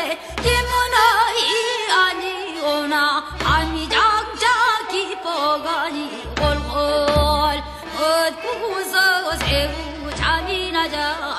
왜 기문의 아니오나 밤이 장자 기뻐가니 홀홀 헛구서 새우 잠이 나자